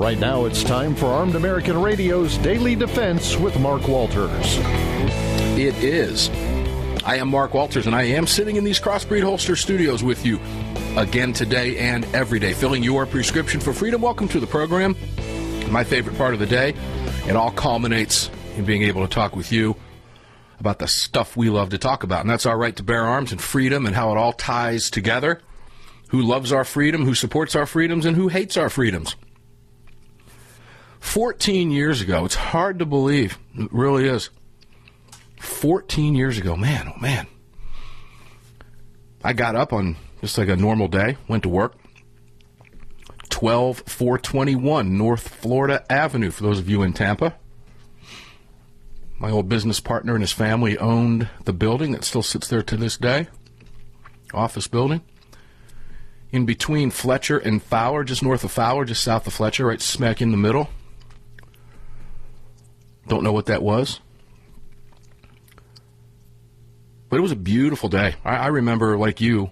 Right now, it's time for Armed American Radio's Daily Defense with Mark Walters. It is. I am Mark Walters, and I am sitting in these Crossbreed Holster studios with you again today and every day, filling your prescription for freedom. Welcome to the program. My favorite part of the day. It all culminates in being able to talk with you about the stuff we love to talk about, and that's our right to bear arms and freedom and how it all ties together. Who loves our freedom, who supports our freedoms, and who hates our freedoms. 14 years ago, it's hard to believe, it really is. 14 years ago, man, oh man. I got up on just like a normal day, went to work. 12421 North Florida Avenue, for those of you in Tampa. My old business partner and his family owned the building that still sits there to this day. Office building. In between Fletcher and Fowler, just north of Fowler, just south of Fletcher, right smack in the middle. Don't know what that was. But it was a beautiful day. I remember, like you,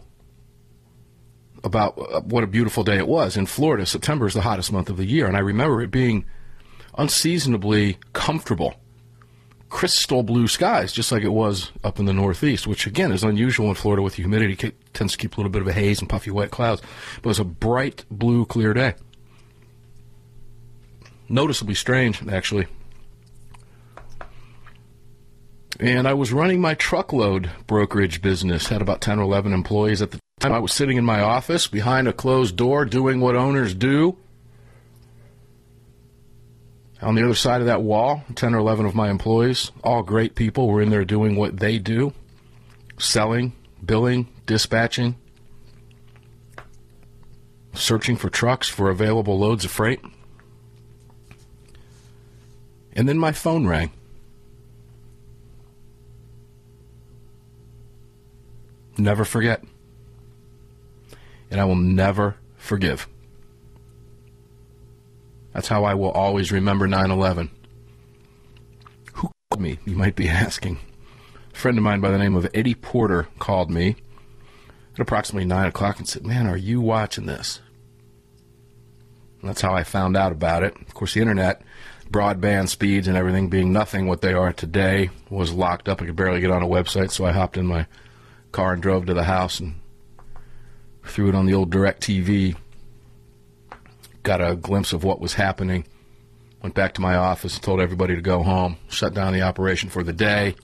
about what a beautiful day it was. In Florida, September is the hottest month of the year, and I remember it being unseasonably comfortable. Crystal blue skies, just like it was up in the Northeast, which, again, is unusual in Florida with humidity. It tends to keep a little bit of a haze and puffy wet clouds. But it was a bright blue, clear day. Noticeably strange, actually. And I was running my truckload brokerage business, had about 10 or 11 employees at the time. I was sitting in my office behind a closed door doing what owners do. On the other side of that wall, 10 or 11 of my employees, all great people, were in there doing what they do, selling, billing, dispatching, searching for trucks for available loads of freight. And then my phone rang. Never forget. And I will never forgive. That's how I will always remember 9/11. Who called me, you might be asking? A friend of mine by the name of Eddie Porter called me at approximately 9 o'clock and said, "Man, are you watching this?" And that's how I found out about it. Of course, the internet, broadband speeds and everything being nothing what they are today, was locked up. I could barely get on a website, so I hopped in my car and drove to the house and threw it on the old DirecTV. Got a glimpse of what was happening. Went back to my office, told everybody to go home, shut down the operation for the day.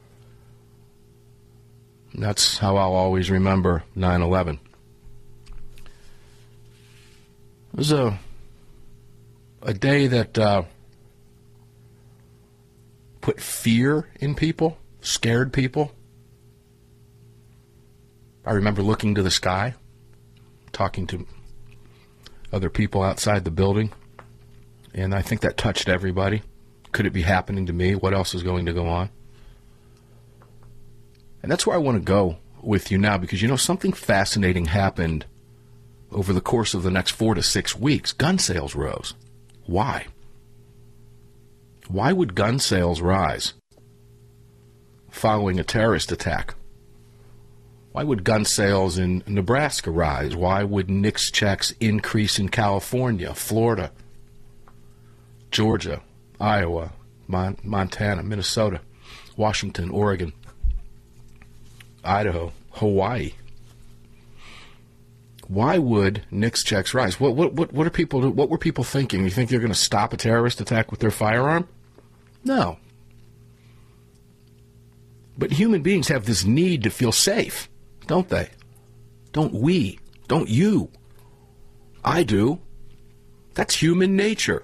And that's how I'll always remember 9/11. It was a day that put fear in people, scared people. I remember looking to the sky, talking to other people outside the building, and I think that touched everybody. Could it be happening to me? What else is going to go on? And that's where I want to go with you now, because, you know, something fascinating happened over the course of the next 4 to 6 weeks. Gun sales rose. Why? Why would gun sales rise following a terrorist attack? Why would gun sales in Nebraska rise? Why would NICS checks increase in California, Florida, Georgia, Iowa, Montana, Minnesota, Washington, Oregon, Idaho, Hawaii? Why would NICS checks rise? What were people thinking? You think they're going to stop a terrorist attack with their firearm? No. But human beings have this need to feel safe, don't they? Don't we? Don't you? I do. That's human nature.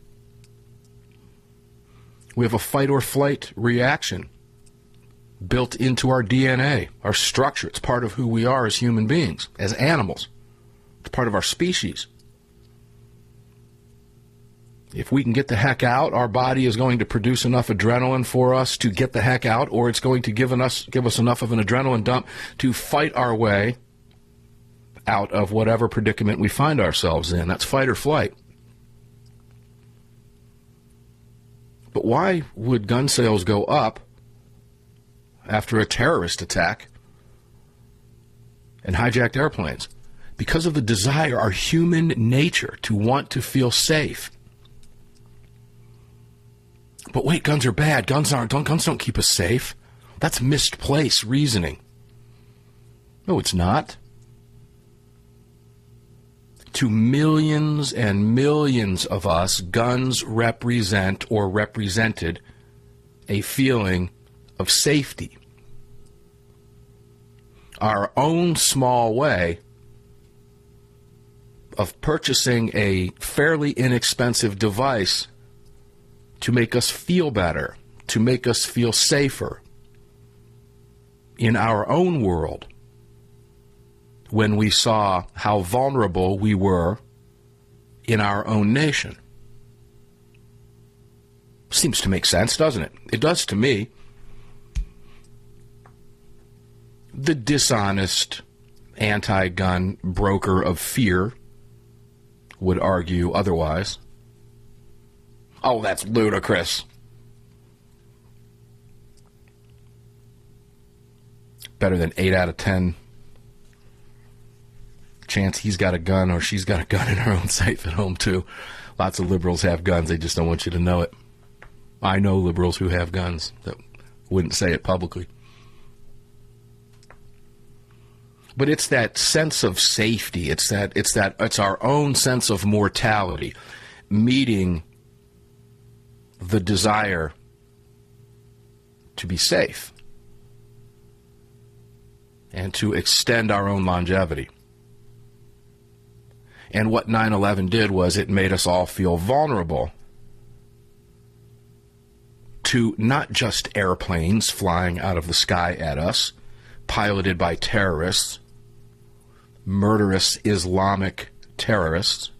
We have a fight or flight reaction built into our DNA, our structure. It's part of who we are as human beings, as animals. It's part of our species. If we can get the heck out, our body is going to produce enough adrenaline for us to get the heck out, or it's going to give us enough of an adrenaline dump to fight our way out of whatever predicament we find ourselves in. That's fight or flight. But why would gun sales go up after a terrorist attack and hijacked airplanes? because of the desire, our human nature to want to feel safe. But wait, guns are bad. Guns don't keep us safe. That's misplaced reasoning. No, it's not. To millions and millions of us, guns represent or represented a feeling of safety. Our own small way of purchasing a fairly inexpensive device to make us feel better, to make us feel safer in our own world when we saw how vulnerable we were in our own nation. Seems to make sense, doesn't it? It does to me. The dishonest anti-gun broker of fear would argue otherwise. Oh, that's ludicrous. Better than 8 out of 10 chance he's got a gun or she's got a gun in her own safe at home, too. Lots of liberals have guns. They just don't want you to know it. I know liberals who have guns that wouldn't say it publicly. But it's that sense of safety. It's our own sense of mortality meeting the desire to be safe and to extend our own longevity. And what 9/11 did was it made us all feel vulnerable to not just airplanes flying out of the sky at us, piloted by terrorists, murderous Islamic terrorists,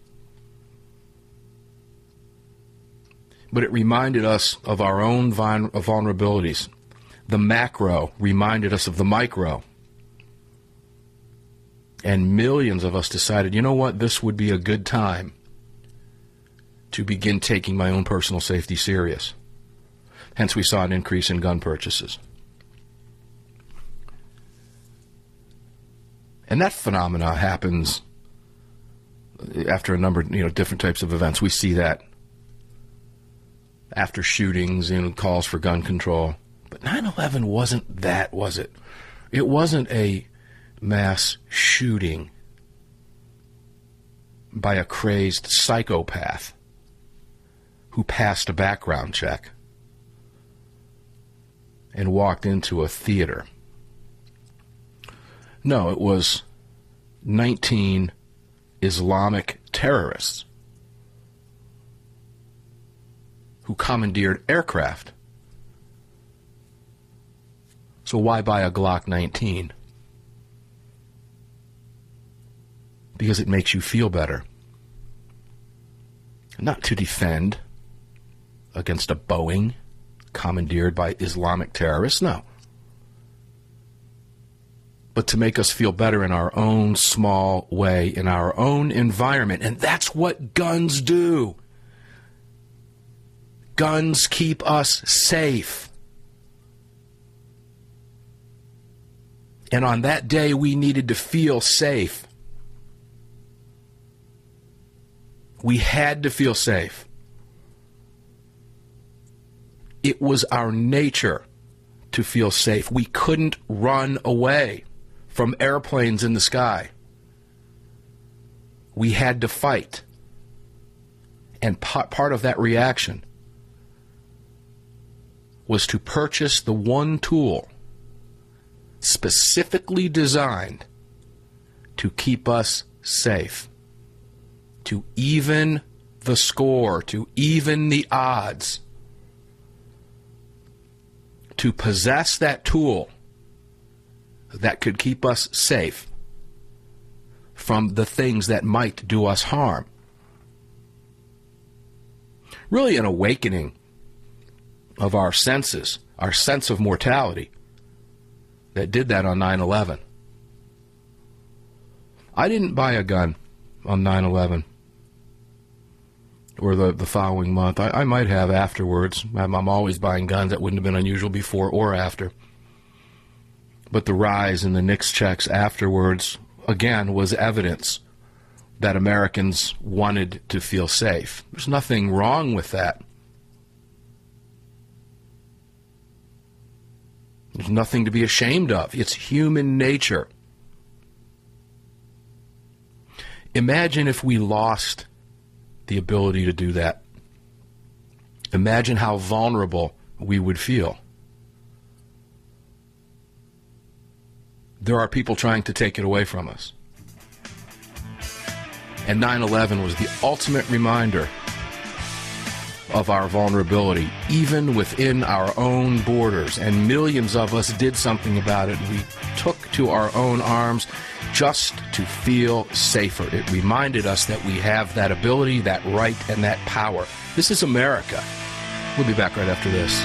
but it reminded us of our own vulnerabilities. The macro reminded us of the micro. And millions of us decided, you know what, this would be a good time to begin taking my own personal safety serious. Hence, we saw an increase in gun purchases. And that phenomena happens after a number of, different types of events. We see that after shootings and calls for gun control. But 9/11 wasn't that, was it? It wasn't a mass shooting by a crazed psychopath who passed a background check and walked into a theater. No, it was 19 Islamic terrorists who commandeered aircraft. So why buy a Glock 19? Because it makes you feel better. Not to defend against a Boeing commandeered by Islamic terrorists, no. But to make us feel better in our own small way, in our own environment. And that's what guns do. Guns keep us safe. And on that day, we needed to feel safe. We had to feel safe. It was our nature to feel safe. We couldn't run away from airplanes in the sky. We had to fight. And part of that reaction was to purchase the one tool specifically designed to keep us safe. To even the score, to even the odds, to possess that tool that could keep us safe from the things that might do us harm. Really an awakening of our senses, our sense of mortality, that did that on 9/11. I didn't buy a gun on 9/11. Or the following month. I might have afterwards. I'm always buying guns. That wouldn't have been unusual before or after. But the rise in the NICS checks afterwards again, was evidence that Americans wanted to feel safe. There's nothing wrong with that. There's nothing to be ashamed of. It's human nature. Imagine if we lost the ability to do that. Imagine how vulnerable we would feel. There are people trying to take it away from us. And 9/11 was the ultimate reminder of our vulnerability, even within our own borders. And millions of us did something about it. We took to our own arms just to feel safer. It reminded us that we have that ability, that right, and that power. This is America. We'll be back right after this.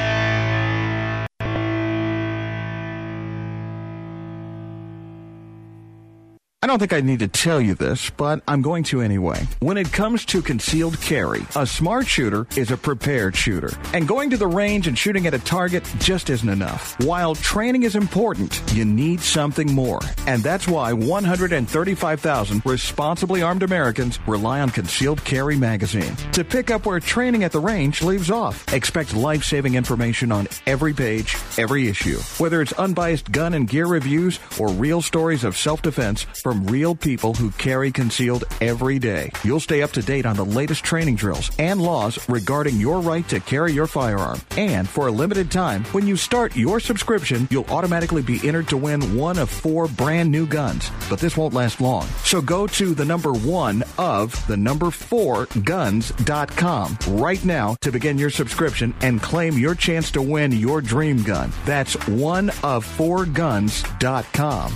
I don't think I need to tell you this, but I'm going to anyway. When it comes to concealed carry, a smart shooter is a prepared shooter. And going to the range and shooting at a target just isn't enough. While training is important, you need something more. And that's why 135,000 responsibly armed Americans rely on Concealed Carry Magazine to pick up where training at the range leaves off. Expect life-saving information on every page, every issue. Whether it's unbiased gun and gear reviews or real stories of self-defense from real people who carry concealed every day. You'll stay up to date on the latest training drills and laws regarding your right to carry your firearm. And for a limited time, when you start your subscription, you'll automatically be entered to win one of 4 brand new guns. But this won't last long. So go to the number 1 of the number 4guns.com right now to begin your subscription and claim your chance to win your dream gun. That's 1of4guns.com.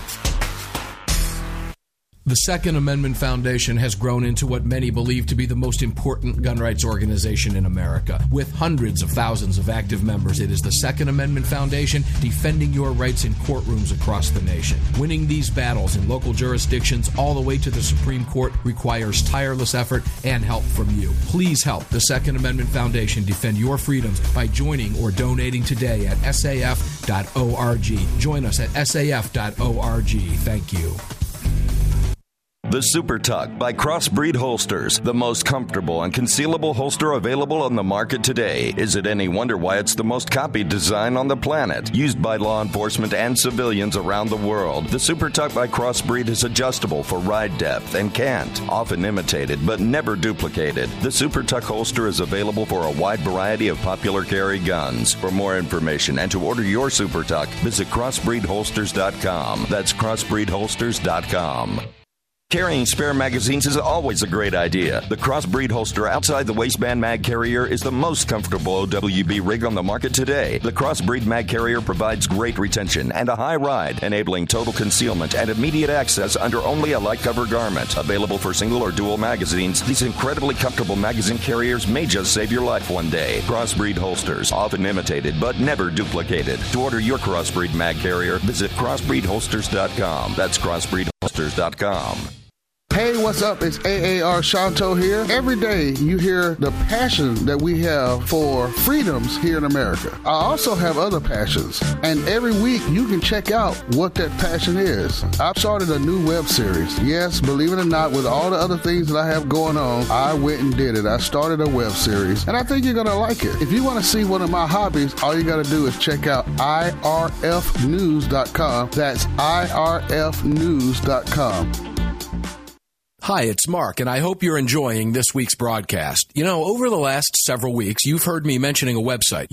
The Second Amendment Foundation has grown into what many believe to be the most important gun rights organization in America. With hundreds of thousands of active members, it is the Second Amendment Foundation defending your rights in courtrooms across the nation. Winning these battles in local jurisdictions all the way to the Supreme Court requires tireless effort and help from you. Please help the Second Amendment Foundation defend your freedoms by joining or donating today at saf.org. Join us at saf.org. Thank you. The Super Tuck by Crossbreed Holsters, the most comfortable and concealable holster available on the market today. Is it any wonder why it's the most copied design on the planet? Used by law enforcement and civilians around the world, the Super Tuck by Crossbreed is adjustable for ride depth and cant, often imitated but never duplicated. The Super Tuck holster is available for a wide variety of popular carry guns. For more information and to order your Super Tuck, visit crossbreedholsters.com. That's crossbreedholsters.com. Carrying spare magazines is always a great idea. The Crossbreed holster outside the waistband mag carrier is the most comfortable OWB rig on the market today. The Crossbreed mag carrier provides great retention and a high ride, enabling total concealment and immediate access under only a light cover garment. Available for single or dual magazines, these incredibly comfortable magazine carriers may just save your life one day. Crossbreed holsters, often imitated but never duplicated. To order your Crossbreed mag carrier, visit crossbreedholsters.com. That's crossbreedholsters.com. Hey, what's up? It's AAR Shanto here. Every day you hear the passion that we have for freedoms here in America. I also have other passions, and every week you can check out what that passion is. I've started a new web series. Yes, believe it or not, with all the other things that I have going on, I went and did it. I started a web series, and I think you're going to like it. If you want to see one of my hobbies, all you got to do is check out irfnews.com. That's irfnews.com. Hi, it's Mark, and I hope you're enjoying this week's broadcast. You know, over the last several weeks, you've heard me mentioning a website,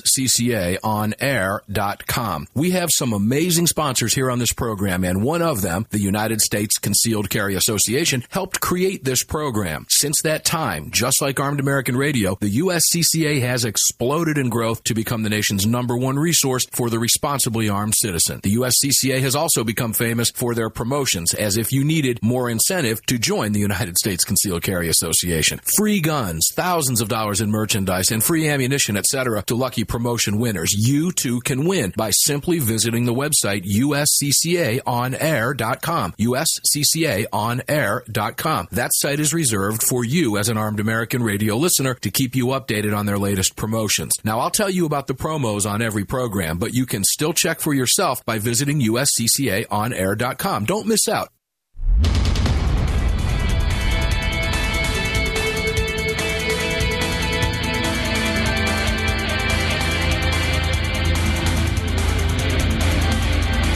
usccaonair.com. We have some amazing sponsors here on this program, and one of them, the United States Concealed Carry Association, helped create this program. Since that time, just like Armed American Radio, the USCCA has exploded in growth to become the nation's #1 resource for the responsibly armed citizen. The USCCA has also become famous for their promotions, as if you needed more incentive to join the United States Concealed Carry Association. Free guns, thousands of dollars in merchandise, and free ammunition, etc. to lucky promotion winners. You too can win by simply visiting the website usccaonair.com. usccaonair.com. That site is reserved for you as an Armed American Radio listener to keep you updated on their latest promotions. Now, I'll tell you about the promos on every program, but you can still check for yourself by visiting usccaonair.com. Don't miss out.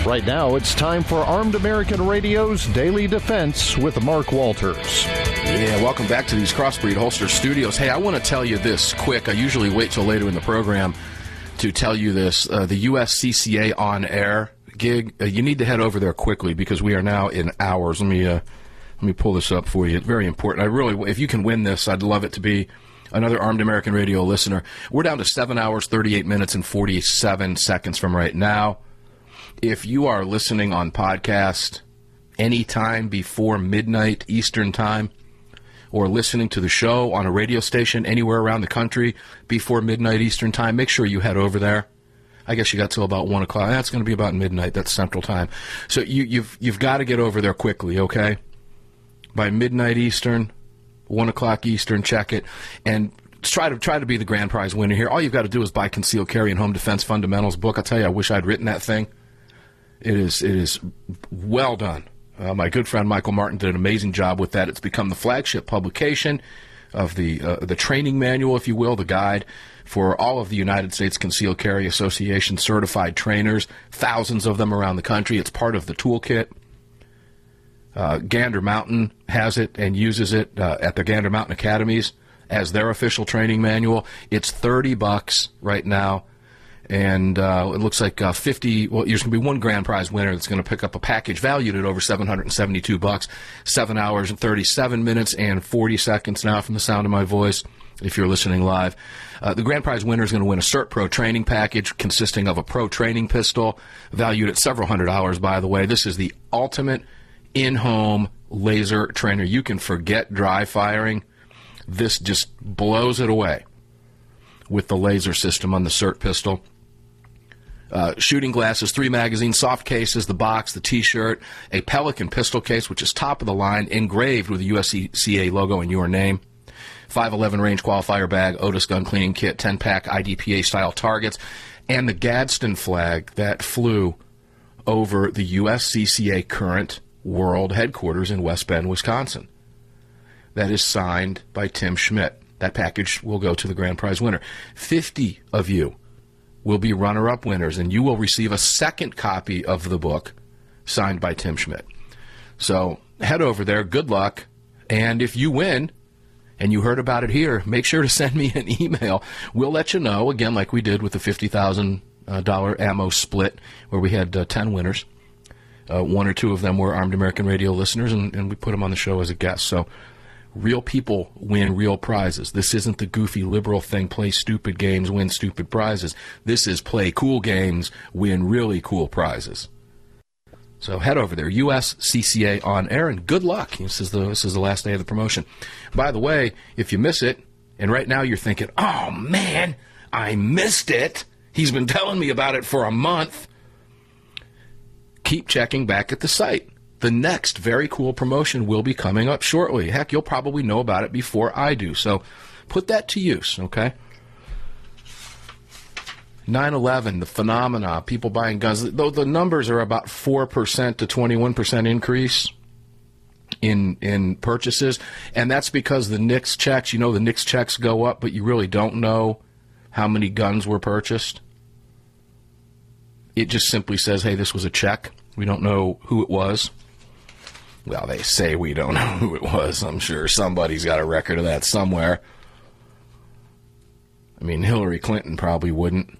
Right now, it's time for Armed American Radio's Daily Defense with Mark Walters. Yeah, welcome back to these Crossbreed Holster Studios. Hey, I want to tell you this quick. I usually wait till later in the program to tell you this. The USCCA On Air gig, you need to head over there quickly because we are now in hours. Let me pull this up for you. It's very important. I really, if you can win this, I'd love it to be another Armed American Radio listener. We're down to 7 hours, 38 minutes, and 47 seconds from right now. If you are listening on podcast anytime before midnight Eastern time, or listening to the show on a radio station anywhere around the country before midnight Eastern time, make sure you head over there. I guess you got till about 1 o'clock. That's going to be about midnight. That's Central Time. So you've got to get over there quickly, okay? By midnight Eastern, 1 o'clock Eastern, check it, and try to be the grand prize winner here. All you've got to do is buy Concealed Carry and Home Defense Fundamentals book. I'll tell you, I wish I'd written that thing. It is well done. My good friend Michael Martin did an amazing job with that. It's become the flagship publication of the training manual, if you will, the guide for all of the United States Concealed Carry Association certified trainers, thousands of them around the country. It's part of the toolkit. Gander Mountain has it and uses it at the Gander Mountain Academies as their official training manual. It's $30 right now. And it looks like 50. Well, there's going to be one grand prize winner that's going to pick up a package valued at over $772. 7 hours and 37 minutes and 40 seconds now from the sound of my voice. If you're listening live, the grand prize winner is going to win a Cert Pro training package consisting of a pro training pistol valued at several $100s. By the way, this is the ultimate in-home laser trainer. You can forget dry firing. This just blows it away with the laser system on the Cert pistol. Shooting glasses, 3 magazines, soft cases, the box, the T-shirt, a Pelican pistol case, which is top of the line, engraved with the USCCA logo and your name, 5.11 range qualifier bag, Otis gun cleaning kit, 10-pack IDPA-style targets, and the Gadsden flag that flew over the USCCA current world headquarters in West Bend, Wisconsin. That is signed by Tim Schmidt. That package will go to the grand prize winner. 50 of you will be runner-up winners, and you will receive a second copy of the book signed by Tim Schmidt. So head over there. Good luck. And if you win, and you heard about it here, make sure to send me an email. We'll let you know, again, like we did with the $50,000 ammo split, where we had 10 winners. 1 or 2 of them were Armed American Radio listeners, and we put them on the show as a guest. So real people win real prizes. This isn't the goofy liberal thing, play stupid games, win stupid prizes. This is play cool games, win really cool prizes. So head over there, USCCA On Air, and good luck. This is the last day of the promotion. By the way, if you miss it, and right now you're thinking, oh man, I missed it. He's been telling me about it for a month. Keep checking back at the site. The next very cool promotion will be coming up shortly. Heck, you'll probably know about it before I do. So put that to use, okay? 9/11, the phenomena, people buying guns. Though the numbers are about 4% to 21% increase in purchases, and that's because the NICS checks, the NICS checks go up, but you really don't know how many guns were purchased. It just simply says, hey, this was a check. We don't know who it was. Well, they say we don't know who it was. I'm sure somebody's got a record of that somewhere. I mean, Hillary Clinton probably wouldn't.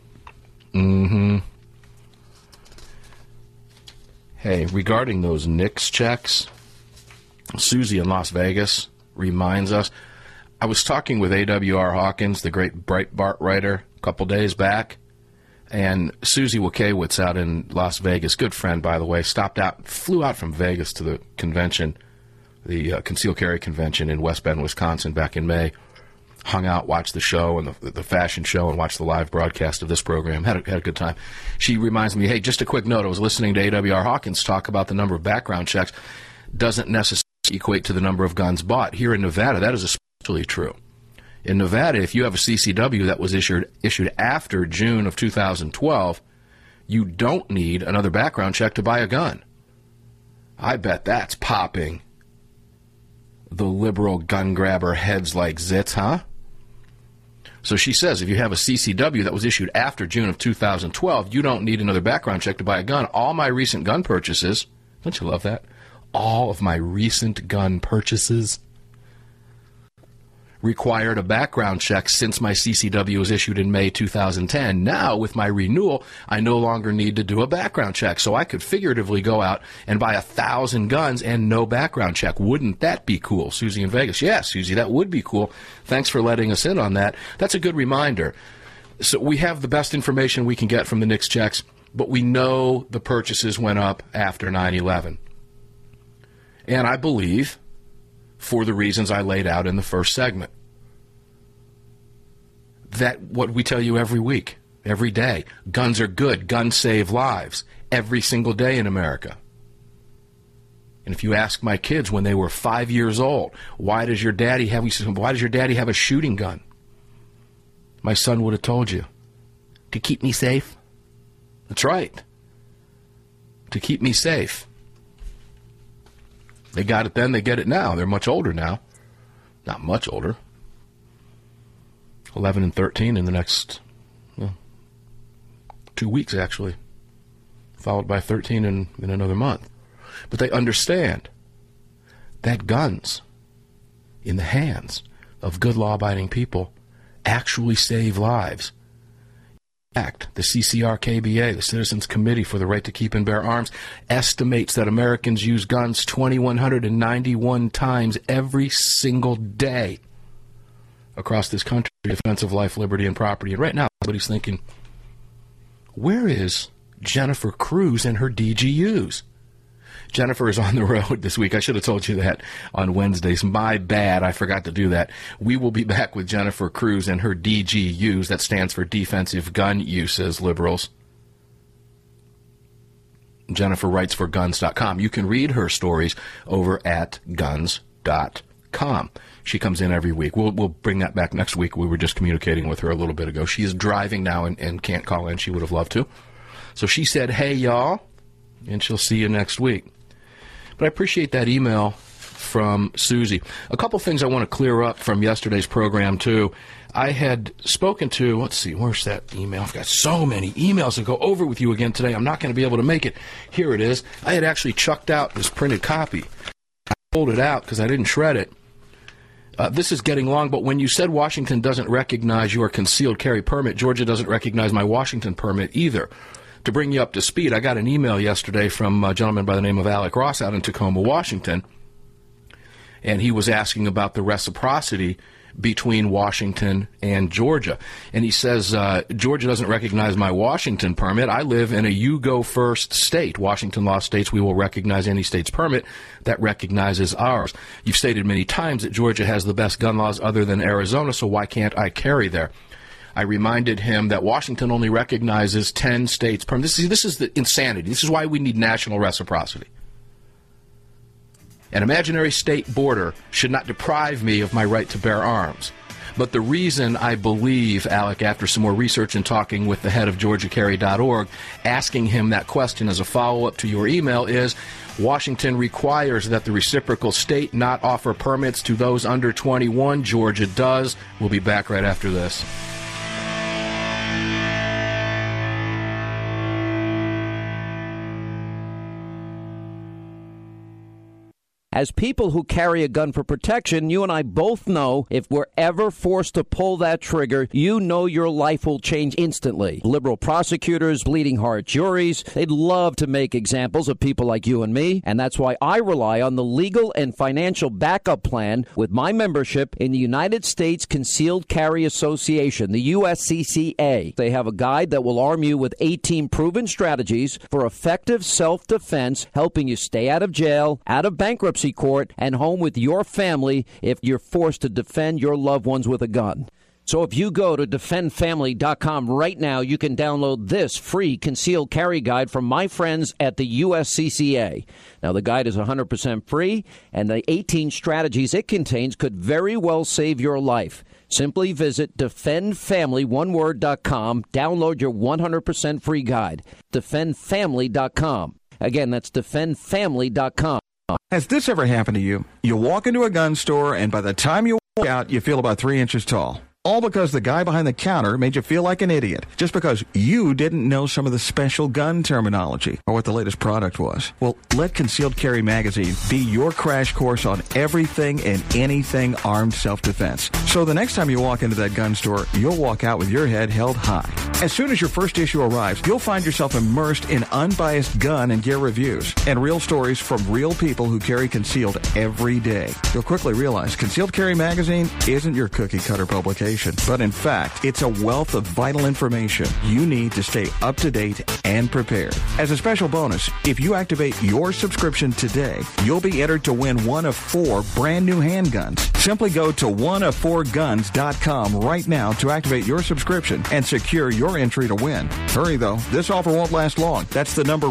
Hey, regarding those NICS checks, Susie in Las Vegas reminds us. I was talking with A.W.R. Hawkins, the great Breitbart writer, a couple days back. And Susie Wakiewicz out in Las Vegas, good friend, by the way, flew out from Vegas to the convention, the Concealed Carry Convention in West Bend, Wisconsin back in May. Hung out, watched the show and the fashion show, and watched the live broadcast of this program. Had a good time. She reminds me, hey, just a quick note. I was listening to A.W.R. Hawkins talk about the number of background checks. Doesn't necessarily equate to the number of guns bought. Here in Nevada, that is especially true. In Nevada, if you have a CCW that was issued after June of 2012, you don't need another background check to buy a gun. I bet that's popping the liberal gun grabber heads like zits, huh? So she says if you have a CCW that was issued after June of 2012, you don't need another background check to buy a gun. All my recent gun purchases, don't you love that? All of my recent gun purchases required a background check since my CCW was issued in May 2010. Now, with my renewal, I no longer need to do a background check. So I could figuratively go out and buy 1,000 guns and no background check. Wouldn't that be cool? Susie in Vegas. Yeah, Susie, that would be cool. Thanks for letting us in on that. That's a good reminder. So we have the best information we can get from the NICS checks, but we know the purchases went up after 9/11. And I believe, for the reasons I laid out in the first segment, that what we tell you every week, every day, guns are good, guns save lives, every single day in America. And if you ask my kids when they were 5 years old, why does your daddy have a shooting gun? My son would have told you, to keep me safe. That's right. To keep me safe. They got it then, they get it now. They're much older now. Not much older. 11 and 13 in the next 2 weeks, actually. Followed by 13 in another month. But they understand that guns in the hands of good law-abiding people actually save lives. In fact, the CCR-KBA, the Citizens Committee for the Right to Keep and Bear Arms, estimates that Americans use guns 2,191 times every single day across this country in defense of life, liberty, and property. And right now, everybody's thinking, where is Jennifer Cruz and her DGUs? Jennifer is on the road this week. I should have told you that on Wednesdays. My bad. I forgot to do that. We will be back with Jennifer Cruz and her DGUs. That stands for Defensive Gun Uses, liberals. Jennifer writes for guns.com. You can read her stories over at guns.com. She comes in every week. We'll bring that back next week. We were just communicating with her a little bit ago. She is driving now and can't call in. She would have loved to. So she said, hey, y'all, and she'll see you next week. But I appreciate that email from Susie. A couple things I want to clear up from yesterday's program, too. I had spoken to, let's see, where's that email? I've got so many emails to go over with you again today. I'm not going to be able to make it. Here it is. I had actually chucked out this printed copy. I pulled it out because I didn't shred it. This is getting long, but when you said Washington doesn't recognize your concealed carry permit, Georgia doesn't recognize my Washington permit either. To bring you up to speed, I got an email yesterday from a gentleman by the name of Alec Ross out in Tacoma, Washington, and he was asking about the reciprocity between Washington and Georgia. And he says, Georgia doesn't recognize my Washington permit. I live in a you-go-first state. Washington law states we will recognize any state's permit that recognizes ours. You've stated many times that Georgia has the best gun laws other than Arizona, so why can't I carry there? I reminded him that Washington only recognizes 10 states' permits. This is the insanity. This is why we need national reciprocity. An imaginary state border should not deprive me of my right to bear arms. But the reason I believe, Alec, after some more research and talking with the head of GeorgiaCarry.org, asking him that question as a follow-up to your email is, Washington requires that the reciprocal state not offer permits to those under 21. Georgia does. We'll be back right after this. As people who carry a gun for protection, you and I both know if we're ever forced to pull that trigger, you know your life will change instantly. Liberal prosecutors, bleeding heart juries, they'd love to make examples of people like you and me, and that's why I rely on the legal and financial backup plan with my membership in the United States Concealed Carry Association, the USCCA. They have a guide that will arm you with 18 proven strategies for effective self-defense, helping you stay out of jail, out of bankruptcy court, and home with your family if you're forced to defend your loved ones with a gun. So if you go to defendfamily.com right now, you can download this free concealed carry guide from my friends at the USCCA. Now, the guide is 100% free, and the 18 strategies it contains could very well save your life. Simply visit defendfamily.com, download your 100% free guide. Defendfamily.com. Again, that's defendfamily.com. Has this ever happened to you? You walk into a gun store, and by the time you walk out, you feel about 3 inches tall. All because the guy behind the counter made you feel like an idiot, just because you didn't know some of the special gun terminology or what the latest product was. Well, let Concealed Carry Magazine be your crash course on everything and anything armed self-defense. So the next time you walk into that gun store, you'll walk out with your head held high. As soon as your first issue arrives, you'll find yourself immersed in unbiased gun and gear reviews and real stories from real people who carry concealed every day. You'll quickly realize Concealed Carry Magazine isn't your cookie-cutter publication, but in fact, it's a wealth of vital information you need to stay up to date and prepared. As a special bonus, if you activate your subscription today, you'll be entered to win one of 4 brand new handguns. Simply go to oneof4guns.com right now to activate your subscription and secure your entry to win. Hurry though, this offer won't last long. That's the number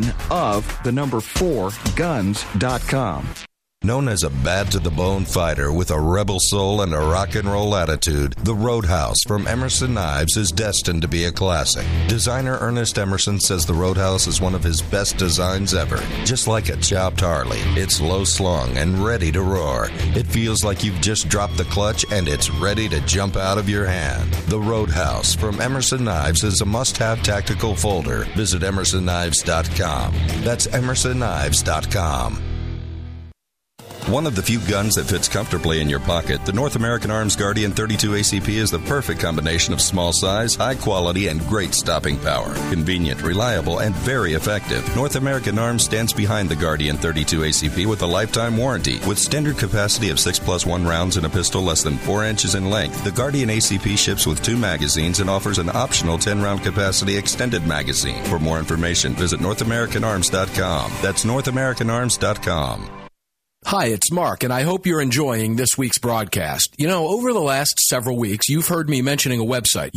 1of4guns.com. Known as a bad-to-the-bone fighter with a rebel soul and a rock and roll attitude, the Roadhouse from Emerson Knives is destined to be a classic. Designer Ernest Emerson says the Roadhouse is one of his best designs ever. Just like a chopped Harley, it's low-slung and ready to roar. It feels like you've just dropped the clutch and it's ready to jump out of your hand. The Roadhouse from Emerson Knives is a must-have tactical folder. Visit emersonKnives.com. That's emersonKnives.com. One of the few guns that fits comfortably in your pocket, the North American Arms Guardian 32 ACP is the perfect combination of small size, high quality, and great stopping power. Convenient, reliable, and very effective. North American Arms stands behind the Guardian 32 ACP with a lifetime warranty. With standard capacity of 6+1 rounds in a pistol less than 4 inches in length, the Guardian ACP ships with 2 magazines and offers an optional 10-round capacity extended magazine. For more information, visit NorthAmericanArms.com. That's NorthAmericanArms.com. Hi, it's Mark, and I hope you're enjoying this week's broadcast. You know, over the last several weeks, you've heard me mentioning a website,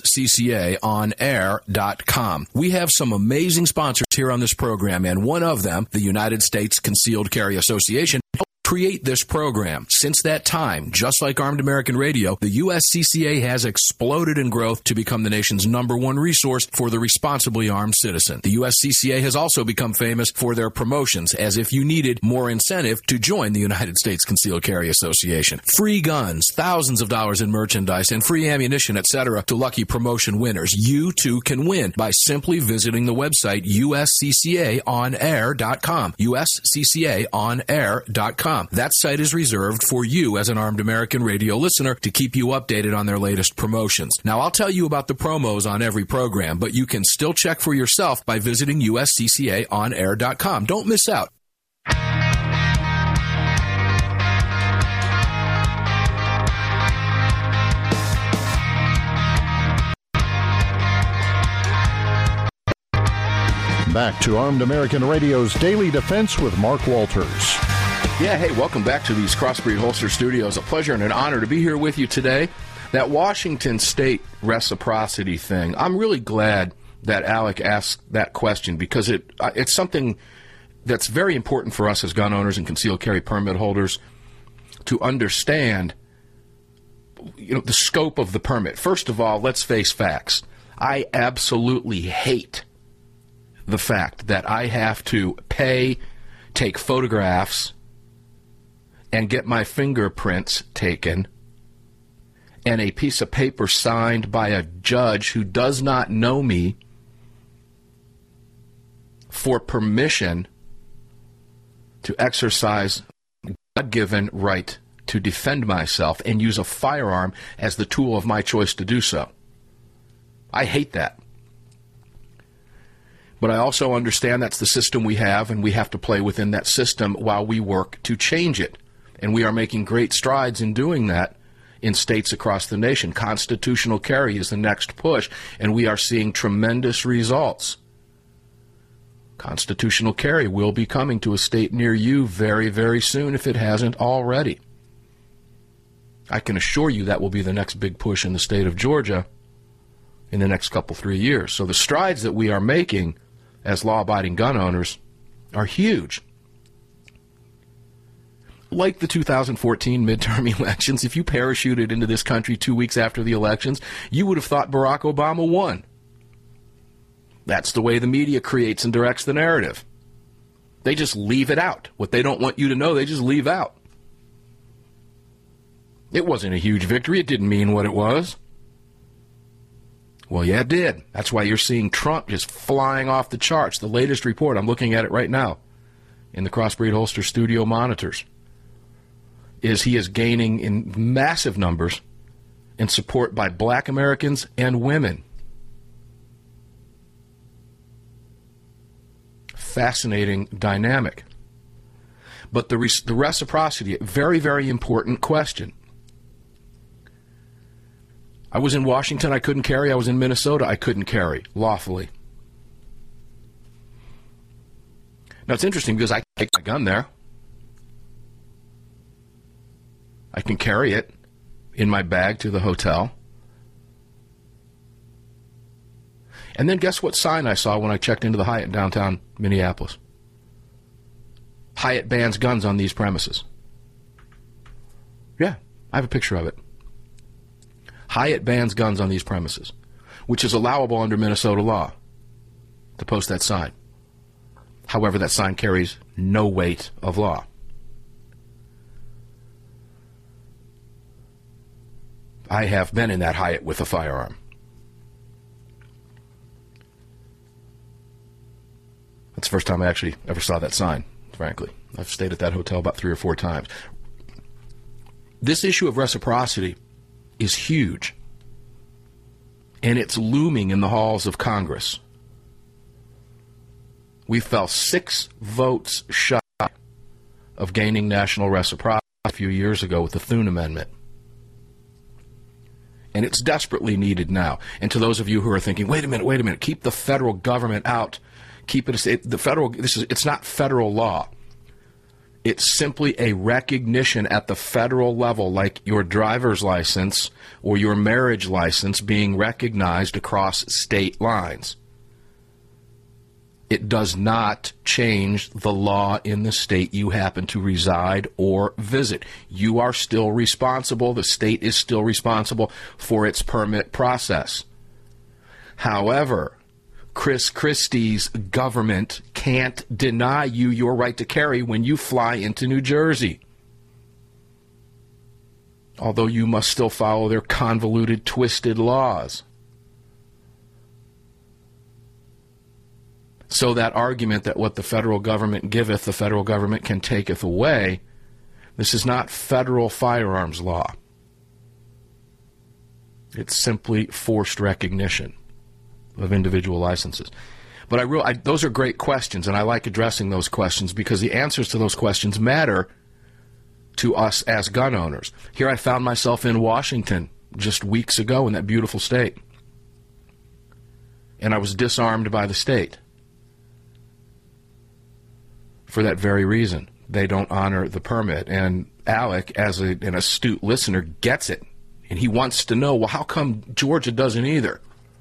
USCCAOnAir.com. We have some amazing sponsors here on this program, and one of them, the United States Concealed Carry Association, create this program. Since that time, just like Armed American Radio, the USCCA has exploded in growth to become the nation's #1 resource for the responsibly armed citizen. The USCCA has also become famous for their promotions, as if you needed more incentive to join the United States Concealed Carry Association. Free guns, thousands of dollars in merchandise, and free ammunition, etc. to lucky promotion winners. You too can win by simply visiting the website USCCAOnAir.com. USCCAOnAir.com. That site is reserved for you as an Armed American Radio listener to keep you updated on their latest promotions. Now, I'll tell you about the promos on every program, but you can still check for yourself by visiting USCCAOnAir.com. Don't miss out. Back to Armed American Radio's Daily Defense with Mark Walters. Yeah, hey, welcome back to these Crossbreed Holster Studios. A pleasure and an honor to be here with you today. That Washington State reciprocity thing, I'm really glad that Alec asked that question because it's something that's very important for us as gun owners and concealed carry permit holders to understand, you know, the scope of the permit. First of all, let's face facts. I absolutely hate the fact that I have to take photographs, and get my fingerprints taken, and a piece of paper signed by a judge who does not know me for permission to exercise God-given right to defend myself and use a firearm as the tool of my choice to do so. I hate that. But I also understand that's the system we have, and we have to play within that system while we work to change it. And we are making great strides in doing that in states across the nation. Constitutional carry is the next push, and we are seeing tremendous results. Constitutional carry will be coming to a state near you very, very soon if it hasn't already. I can assure you that will be the next big push in the state of Georgia in the next 3 years. So the strides that we are making as law-abiding gun owners are huge. Like the 2014 midterm elections, if you parachuted into this country 2 weeks after the elections, you would have thought Barack Obama won. That's the way the media creates and directs the narrative. They just leave it out. What they don't want you to know, they just leave out. It wasn't a huge victory. It didn't mean what it was. Well, yeah, it did. That's why you're seeing Trump just flying off the charts. The latest report, I'm looking at it right now in the Crossbreed Holster studio monitors, is he is gaining in massive numbers in support by black Americans and women. Fascinating dynamic. But the reciprocity, very, very important question. I was in Washington, I couldn't carry. I was in Minnesota, I couldn't carry lawfully. Now, it's interesting because I can take my gun there. I can carry it in my bag to the hotel. And then guess what sign I saw when I checked into the Hyatt in downtown Minneapolis? Hyatt bans guns on these premises. Yeah, I have a picture of it. Hyatt bans guns on these premises, which is allowable under Minnesota law to post that sign. However, that sign carries no weight of law. I have been in that Hyatt with a firearm. That's the first time I actually ever saw that sign, frankly. I've stayed at that hotel about 3 or 4 times. This issue of reciprocity is huge, and it's looming in the halls of Congress. We fell 6 votes shy of gaining national reciprocity a few years ago with the Thune Amendment. And it's desperately needed now. And to those of you who are thinking, wait a minute, keep the federal government out. Keep it it's not federal law. It's simply a recognition at the federal level, like your driver's license or your marriage license being recognized across state lines. It does not change the law in the state you happen to reside or visit. You are still responsible. The state is still responsible for its permit process. However, Chris Christie's government can't deny you your right to carry when you fly into New Jersey. Although you must still follow their convoluted, twisted laws. So that argument that what the federal government giveth, the federal government can taketh away, this is not federal firearms law. It's simply forced recognition of individual licenses. But those are great questions, and I like addressing those questions because the answers to those questions matter to us as gun owners. Here I found myself in Washington just weeks ago in that beautiful state, and I was disarmed by the state for that very reason. They don't honor the permit, and Alec, as an astute listener, gets it, and he wants to know, well, how come Georgia doesn't either?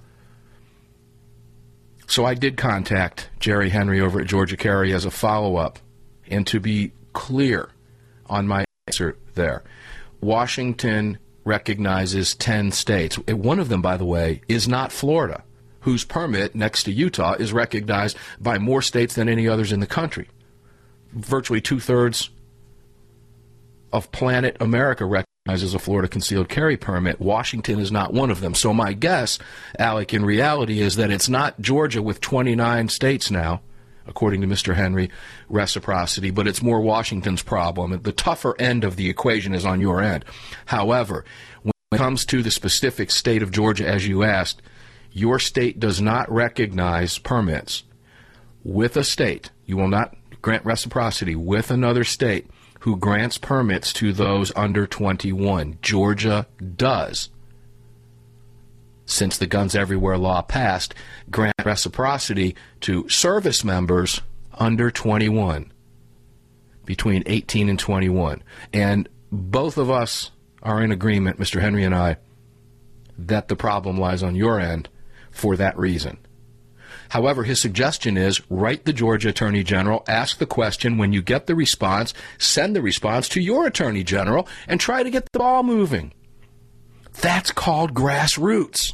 So I did contact Jerry Henry over at Georgia Carry as a follow-up, and to be clear on my answer there, Washington recognizes 10 states. One of them, by the way, is not Florida, whose permit, next to Utah, is recognized by more states than any others in the country. Virtually 2/3 of planet America recognizes a Florida concealed carry permit. Washington is not one of them. So my guess, Alec, in reality is that it's not Georgia with 29 states now, according to Mr. Henry, reciprocity, but it's more Washington's problem. The tougher end of the equation is on your end. However, when it comes to the specific state of Georgia, as you asked, your state does not recognize permits with a state. You will not grant reciprocity with another state who grants permits to those under 21. Georgia does, since the Guns Everywhere law passed, grant reciprocity to service members under 21, between 18 and 21. And both of us are in agreement, Mr. Henry and I, that the problem lies on your end for that reason. However, his suggestion is write the Georgia Attorney General, ask the question. When you get the response, send the response to your Attorney General and try to get the ball moving. That's called grassroots.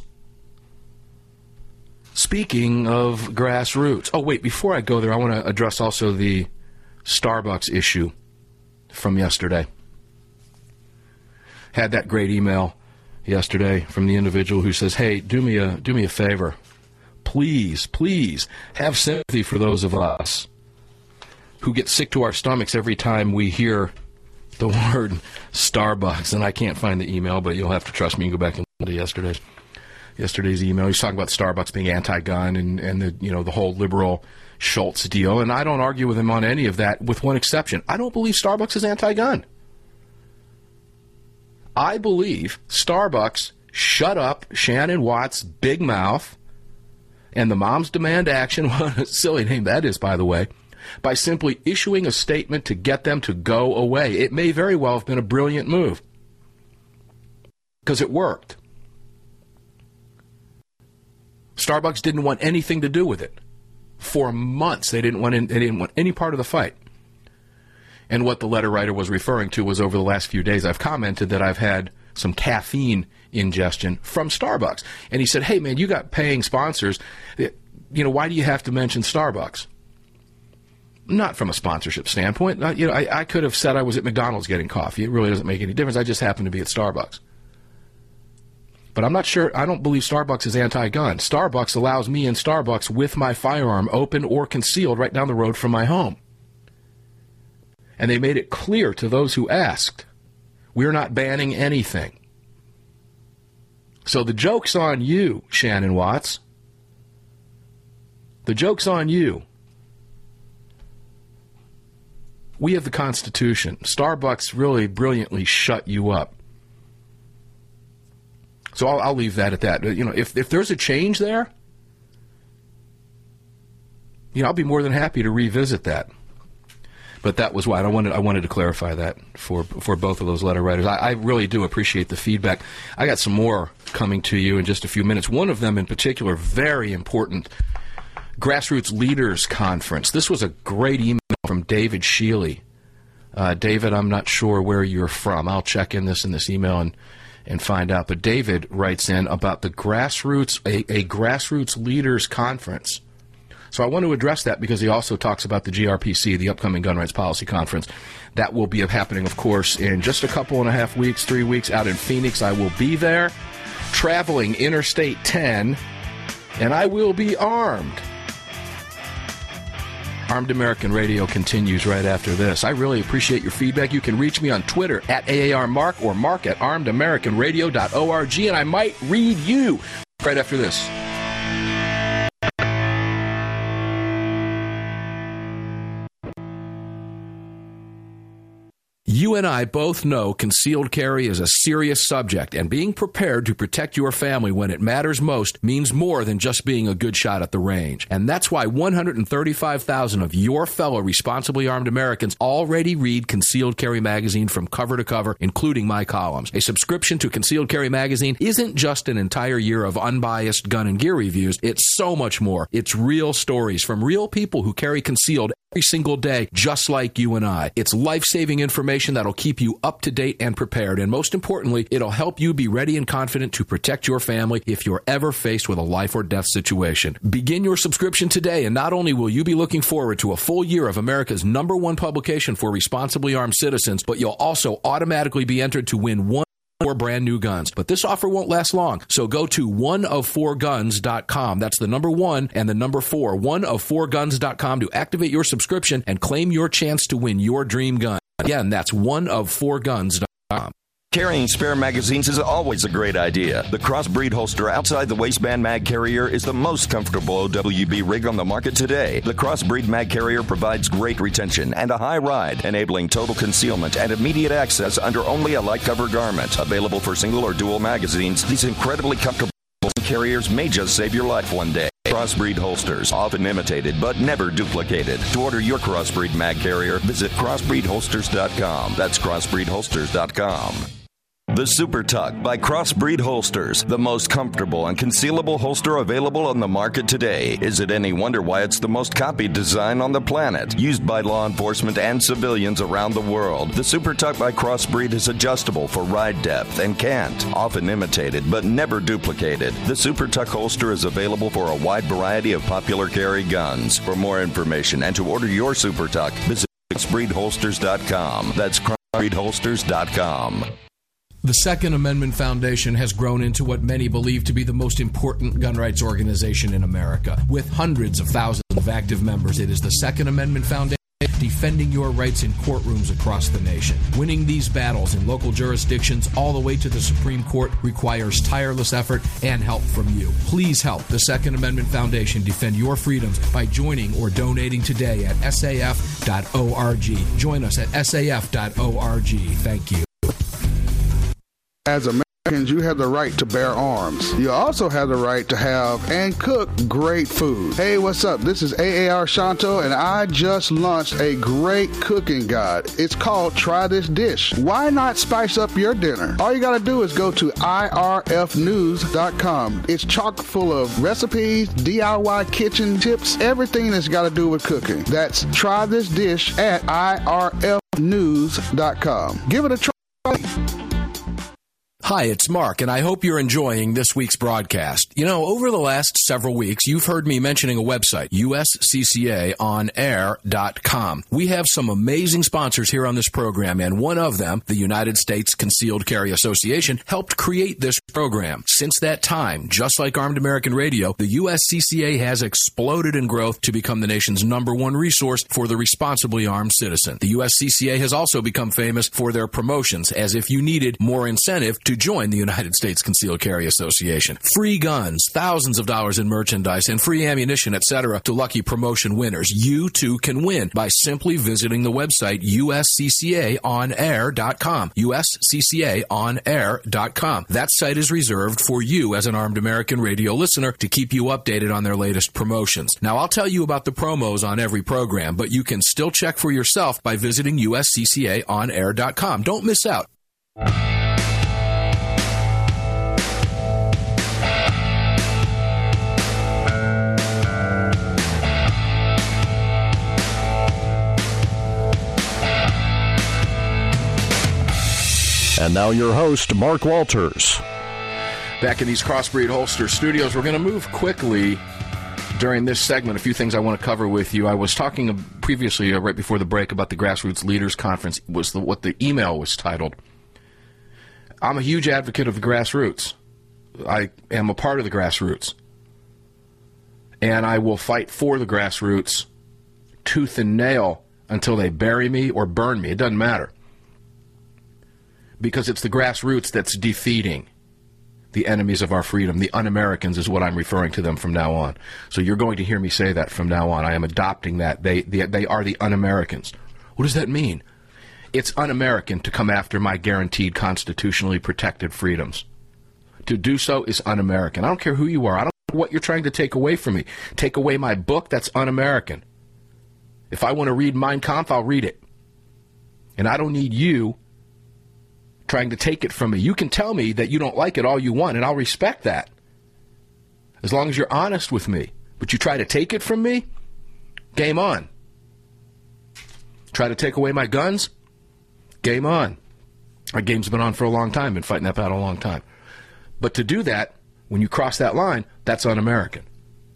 Speaking of grassroots. Oh, wait, before I go there, I want to address also the Starbucks issue from yesterday. Had that great email yesterday from the individual who says, hey, do me a favor. Please have sympathy for those of us who get sick to our stomachs every time we hear the word Starbucks. And I can't find the email, but you'll have to trust me and go back and listen to yesterday's email. He's talking about Starbucks being anti-gun and the whole liberal Schultz deal. And I don't argue with him on any of that, with one exception. I don't believe Starbucks is anti-gun. I believe Starbucks shut up Shannon Watts' big mouth and the Moms Demand Action, what a silly name that is, by the way, by simply issuing a statement to get them to go away. It may very well have been a brilliant move because it worked. Starbucks didn't want anything to do with it. For months, they didn't want any part of the fight. And what the letter writer was referring to was, over the last few days, I've commented that I've had some caffeine ingestion from Starbucks. And he said, hey, man, you got paying sponsors. Why do you have to mention Starbucks? Not from a sponsorship standpoint. I could have said I was at McDonald's getting coffee. It really doesn't make any difference. I just happen to be at Starbucks. But I'm not sure. I don't believe Starbucks is anti-gun. Starbucks allows me in Starbucks with my firearm open or concealed right down the road from my home. And they made it clear to those who asked, we're not banning anything. So the joke's on you, Shannon Watts. The joke's on you. We have the Constitution. Starbucks really brilliantly shut you up. So I'll leave that at that. If there's a change there, I'll be more than happy to revisit that. But that was why I wanted to clarify that for both of those letter writers. I really do appreciate the feedback. I got some more coming to you in just a few minutes. One of them in particular, very important, Grassroots Leaders Conference. This was a great email from David Shealy. David, I'm not sure where you're from. I'll check in this email and find out. But David writes in about the Grassroots, a Grassroots Leaders Conference. So I want to address that because he also talks about the GRPC, the upcoming Gun Rights Policy Conference. That will be happening, of course, in just a couple and a half weeks, 3 weeks, out in Phoenix. I will be there, traveling Interstate 10, and I will be armed. Armed American Radio continues right after this. I really appreciate your feedback. You can reach me on Twitter at AARMark or mark at armedamericanradio.org, and I might read you right after this. You and I both know concealed carry is a serious subject, and being prepared to protect your family when it matters most means more than just being a good shot at the range. And that's why 135,000 of your fellow responsibly armed Americans already read Concealed Carry Magazine from cover to cover, including my columns. A subscription to Concealed Carry Magazine isn't just an entire year of unbiased gun and gear reviews. It's so much more. It's real stories from real people who carry concealed every single day, just like you and I. It's life-saving information that'll keep you up to date and prepared. And most importantly, it'll help you be ready and confident to protect your family if you're ever faced with a life or death situation. Begin your subscription today, and not only will you be looking forward to a full year of America's #1 publication for responsibly armed citizens, but you'll also automatically be entered to win 1 or brand new guns. But this offer won't last long. So go to oneof4guns.com. That's the number 1 and the number 4, oneof4guns.com to activate your subscription and claim your chance to win your dream gun. Again, that's oneof4guns.com. Carrying spare magazines is always a great idea. The Crossbreed holster outside the waistband mag carrier is the most comfortable OWB rig on the market today. The Crossbreed mag carrier provides great retention and a high ride, enabling total concealment and immediate access under only a light cover garment. Available for single or dual magazines, these incredibly comfortable carriers may just save your life one day. Crossbreed holsters, often imitated but never duplicated. To order your Crossbreed mag carrier, visit crossbreedholsters.com. That's crossbreedholsters.com. The Super Tuck by Crossbreed Holsters, the most comfortable and concealable holster available on the market today. Is it any wonder why it's the most copied design on the planet? Used by law enforcement and civilians around the world, the Super Tuck by Crossbreed is adjustable for ride depth and cant, often imitated but never duplicated. The Super Tuck holster is available for a wide variety of popular carry guns. For more information and to order your Super Tuck, visit crossbreedholsters.com. That's crossbreedholsters.com. The Second Amendment Foundation has grown into what many believe to be the most important gun rights organization in America. With hundreds of thousands of active members, it is the Second Amendment Foundation defending your rights in courtrooms across the nation. Winning these battles in local jurisdictions all the way to the Supreme Court requires tireless effort and help from you. Please help the Second Amendment Foundation defend your freedoms by joining or donating today at saf.org. Join us at saf.org. Thank you. As Americans, you have the right to bear arms. You also have the right to have and cook great food. Hey, what's up? This is AAR Shanto, and I just launched a great cooking guide. It's called Try This Dish. Why not spice up your dinner? All you got to do is go to irfnews.com. It's chock full of recipes, DIY kitchen tips, everything that's got to do with cooking. That's Try This Dish at irfnews.com. Give it a try. Hi, it's Mark, and I hope you're enjoying this week's broadcast. You know, over the last several weeks, you've heard me mentioning a website, usccaonair.com. We have some amazing sponsors here on this program, and one of them, the United States Concealed Carry Association, helped create this program. Since that time, just like Armed American Radio, the USCCA has exploded in growth to become the nation's #1 resource for the responsibly armed citizen. The USCCA has also become famous for their promotions, as if you needed more incentive to join the United States Concealed Carry Association. Free guns, thousands of dollars in merchandise, and free ammunition, etc. to lucky promotion winners. You too can win by simply visiting the website usccaonair.com. usccaonair.com. That site is reserved for you as an Armed American Radio listener to keep you updated on their latest promotions. Now, I'll tell you about the promos on every program, but you can still check for yourself by visiting usccaonair.com. Don't miss out. And now your host, Mark Walters. Back in these Crossbreed Holster studios, we're going to move quickly during this segment. A few things I want to cover with you. I was talking previously, right before the break, about the Grassroots Leaders Conference. Was what the email was titled. I'm a huge advocate of the grassroots. I am a part of the grassroots. And I will fight for the grassroots tooth and nail until they bury me or burn me. It doesn't matter. Because it's the grassroots that's defeating the enemies of our freedom. The un-Americans is what I'm referring to them from now on. So you're going to hear me say that from now on. I am adopting that. They are the un-Americans. What does that mean? It's un-American to come after my guaranteed constitutionally protected freedoms. To do so is un-American. I don't care who you are. I don't care what you're trying to take away from me. Take away my book, that's un-American. If I want to read Mein Kampf, I'll read it. And I don't need you trying to take it from me. You can tell me that you don't like it all you want, and I'll respect that. As long as you're honest with me. But you try to take it from me, game on. Try to take away my guns, game on. Our game's been on for a long time, been fighting that battle a long time. But to do that, when you cross that line, that's un-American.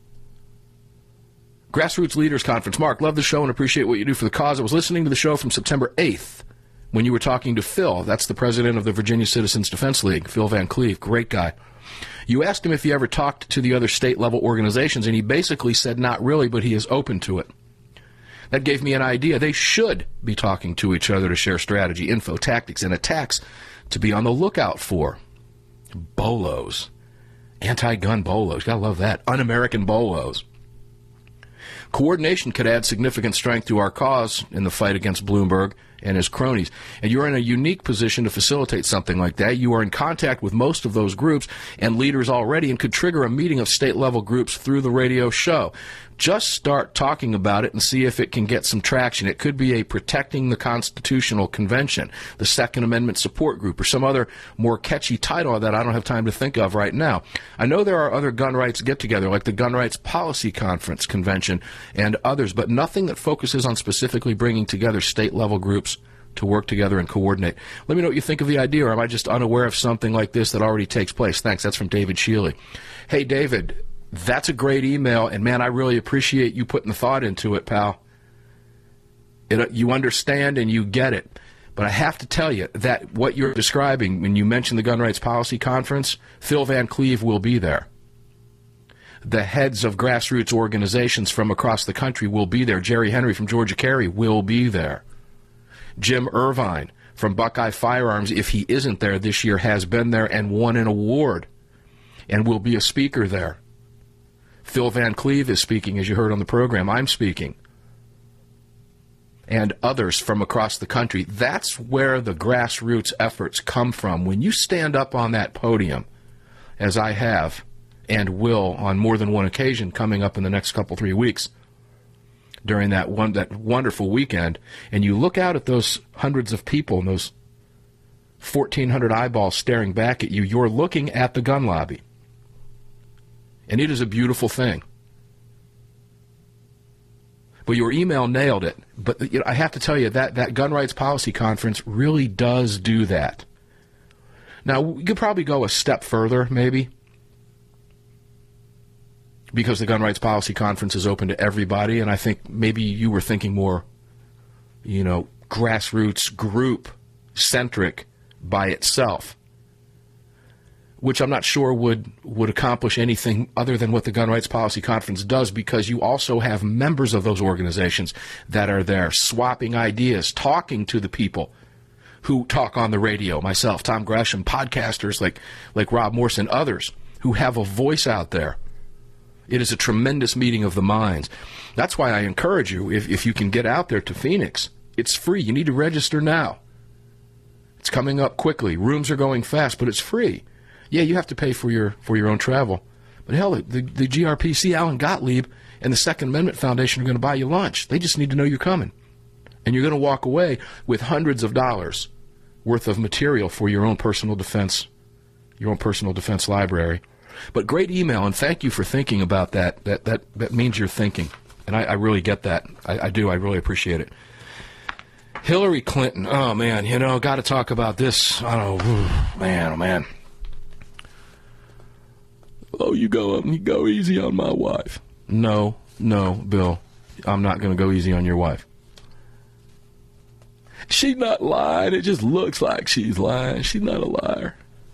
Grassroots Leaders Conference. Mark, love the show and appreciate what you do for the cause. I was listening to the show from September 8th. When you were talking to Phil, that's the president of the Virginia Citizens Defense League, Phil Van Cleve, great guy. You asked him if he ever talked to the other state-level organizations, and he basically said not really, but he is open to it. That gave me an idea. They should be talking to each other to share strategy, info, tactics, and attacks to be on the lookout for. BOLOs. Anti-gun BOLOs. Gotta love that. Un-American BOLOs. Coordination could add significant strength to our cause in the fight against Bloomberg and his cronies. And you're in a unique position to facilitate something like that. You are in contact with most of those groups and leaders already and could trigger a meeting of state-level groups through the radio show. Just start talking about it and see if it can get some traction. It could be a Protecting the Constitutional Convention, the Second Amendment Support Group, or some other more catchy title that I don't have time to think of right now. I know there are other gun rights get-together, like the Gun Rights Policy Conference Convention and others, but nothing that focuses on specifically bringing together state-level groups to work together and coordinate. Let me know what you think of the idea, or am I just unaware of something like this that already takes place? Thanks. That's from David Shealy. Hey, David, that's a great email, and, man, I really appreciate you putting the thought into it, pal. You understand and you get it. But I have to tell you that what you're describing when you mention the Gun Rights Policy Conference, Phil Van Cleve will be there. The heads of grassroots organizations from across the country will be there. Jerry Henry from Georgia Carry will be there. Jim Irvine from Buckeye Firearms, if he isn't there this year, has been there and won an award and will be a speaker there. Phil Van Cleve is speaking, as you heard on the program. I'm speaking. And others from across the country. That's where the grassroots efforts come from. When you stand up on that podium, as I have and will on more than one occasion coming up in the next 3 weeks during that wonderful weekend, and you look out at those hundreds of people and those 1,400 eyeballs staring back at you, you're looking at the gun lobby. And it is a beautiful thing. But your email nailed it. But I have to tell you, that Gun Rights Policy Conference really does do that. Now, we could probably go a step further, maybe, because the Gun Rights Policy Conference is open to everybody, and I think maybe you were thinking more, grassroots, group-centric by itself, which I'm not sure would accomplish anything other than what the Gun Rights Policy Conference does, because you also have members of those organizations that are there swapping ideas, talking to the people who talk on the radio, myself, Tom Gresham, podcasters like Rob Morse and others who have a voice out there. It is a tremendous meeting of the minds. That's why I encourage you, if you can get out there to Phoenix, it's free. You need to register now. It's coming up quickly. Rooms are going fast, but it's free. Yeah, you have to pay for your own travel. But hell, the GRPC, Alan Gottlieb, and the Second Amendment Foundation are going to buy you lunch. They just need to know you're coming. And you're going to walk away with hundreds of dollars worth of material for your own personal defense library. But great email, and thank you for thinking about that. That means you're thinking. And I really get that. I do. I really appreciate it. Hillary Clinton. Oh, man, got to talk about this. I don't know. Man, oh, man. Oh, you go easy on my wife. No, Bill. I'm not going to go easy on your wife. She's not lying. It just looks like she's lying. She's not a liar.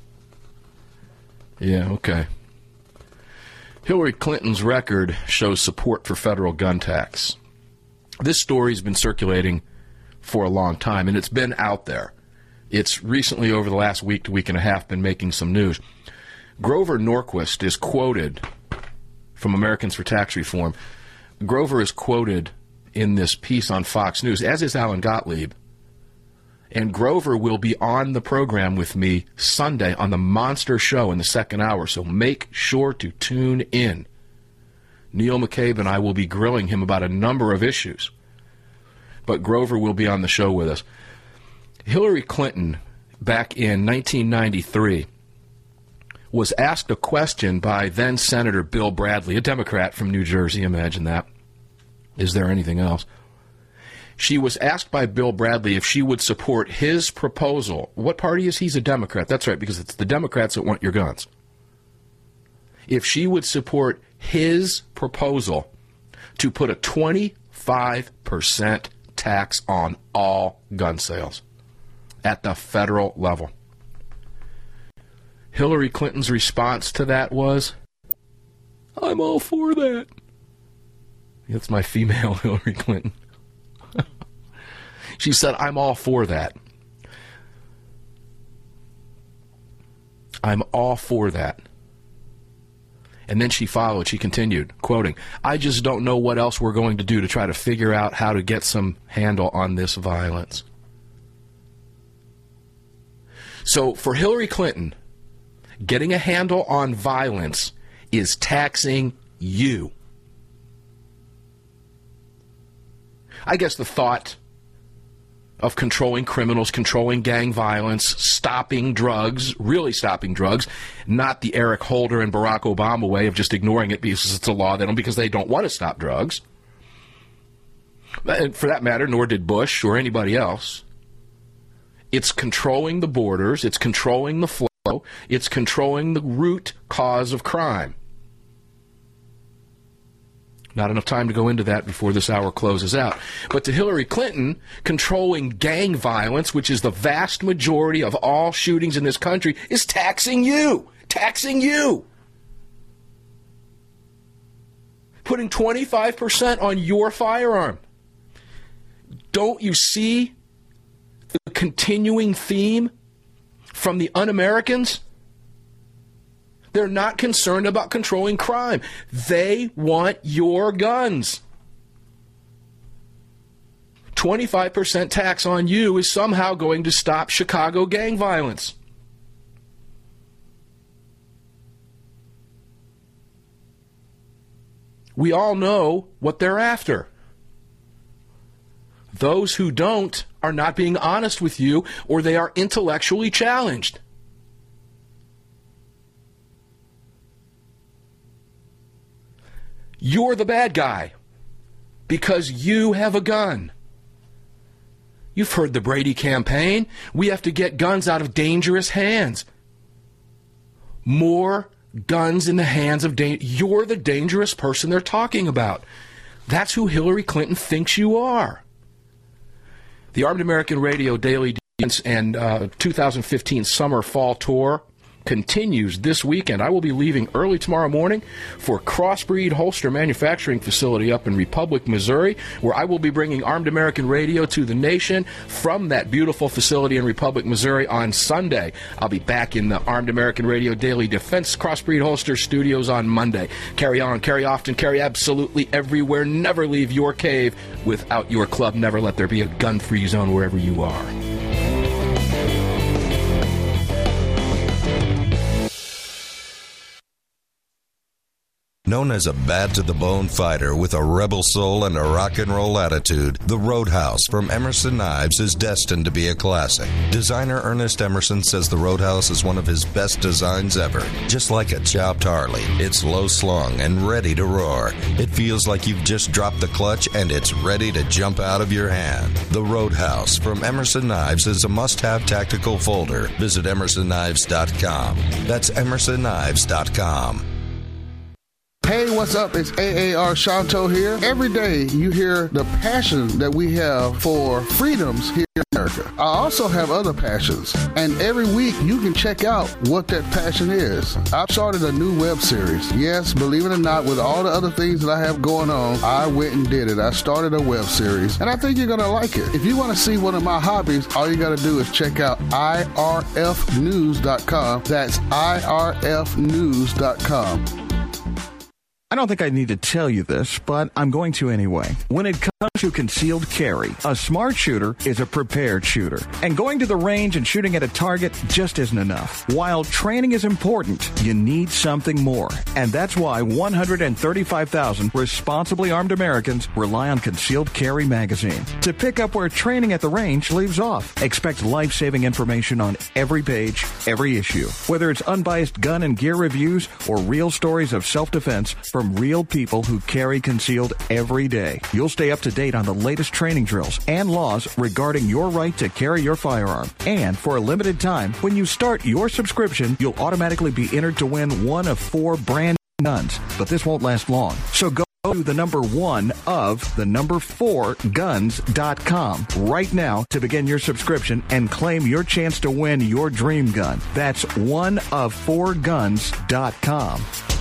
Yeah, okay. Hillary Clinton's record shows support for federal gun tax. This story's been circulating for a long time, and it's been out there. It's recently, over the last week to week and a half, been making some news. Grover Norquist is quoted from Americans for Tax Reform. Grover is quoted in this piece on Fox News, as is Alan Gottlieb. And Grover will be on the program with me Sunday on the Monster Show in the second hour, so make sure to tune in. Neil McCabe and I will be grilling him about a number of issues. But Grover will be on the show with us. Hillary Clinton, back in 1993, was asked a question by then-Senator Bill Bradley, a Democrat from New Jersey. Imagine that. Is there anything else? She was asked by Bill Bradley if she would support his proposal. What party is he? He's a Democrat. That's right, because it's the Democrats that want your guns. If she would support his proposal to put a 25% tax on all gun sales at the federal level. Hillary Clinton's response to that was, I'm all for that. That's my female Hillary Clinton. She said, I'm all for that. I'm all for that. And then she continued, quoting, I just don't know what else we're going to do to try to figure out how to get some handle on this violence. So for Hillary Clinton, getting a handle on violence is taxing you. I guess the thought of controlling criminals, controlling gang violence, stopping drugs, really stopping drugs, not the Eric Holder and Barack Obama way of just ignoring it because it's a law, because they don't want to stop drugs. And for that matter, nor did Bush or anybody else. It's controlling the borders, it's controlling the flow, it's controlling the root cause of crime. Not enough time to go into that before this hour closes out. But to Hillary Clinton, controlling gang violence, which is the vast majority of all shootings in this country, is taxing you. Taxing you. Putting 25% on your firearm. Don't you see the continuing theme from the un-Americans? They're not concerned about controlling crime. They want your guns. 25% tax on you is somehow going to stop Chicago gang violence. We all know what they're after. Those who don't are not being honest with you, or they are intellectually challenged. You're the bad guy because you have a gun. You've heard the Brady campaign. We have to get guns out of dangerous hands. More guns in the hands of you're the dangerous person they're talking about. That's who Hillary Clinton thinks you are. The Armed American Radio Daily Defense and 2015 Summer Fall Tour continues this weekend. I will be leaving early tomorrow morning for Crossbreed Holster Manufacturing Facility up in Republic, Missouri, where I will be bringing Armed American Radio to the nation from that beautiful facility in Republic, Missouri on Sunday. I'll be back in the Armed American Radio Daily Defense Crossbreed Holster studios on Monday. Carry on, carry often, carry absolutely everywhere. Never leave your cave without your club. Never let there be a gun-free zone wherever you are. Known as a bad-to-the-bone fighter with a rebel soul and a rock and roll attitude, the Roadhouse from Emerson Knives is destined to be a classic. Designer Ernest Emerson says the Roadhouse is one of his best designs ever. Just like a chopped Harley, it's low-slung and ready to roar. It feels like you've just dropped the clutch and it's ready to jump out of your hand. The Roadhouse from Emerson Knives is a must-have tactical folder. Visit emersonKnives.com. That's emersonKnives.com. Hey, what's up? It's AAR Shanto here. Every day you hear the passion that we have for freedoms here in America. I also have other passions, and every week you can check out what that passion is. I've started a new web series. Yes, believe it or not, with all the other things that I have going on, I went and did it. I started a web series, and I think you're going to like it. If you want to see one of my hobbies, all you got to do is check out irfnews.com. That's irfnews.com. I don't think I need to tell you this, but I'm going to anyway. When it comes to concealed carry, a smart shooter is a prepared shooter. And going to the range and shooting at a target just isn't enough. While training is important, you need something more. And that's why 135,000 responsibly armed Americans rely on Concealed Carry magazine to pick up where training at the range leaves off. Expect life-saving information on every page, every issue. Whether it's unbiased gun and gear reviews or real stories of self-defense from real people who carry concealed every day. You'll stay up to date on the latest training drills and laws regarding your right to carry your firearm. And for a limited time, when you start your subscription, you'll automatically be entered to win one of 4 brand new guns. But this won't last long. So go to the number 1 of the number 4 guns.com right now to begin your subscription and claim your chance to win your dream gun. That's 1of4guns.com.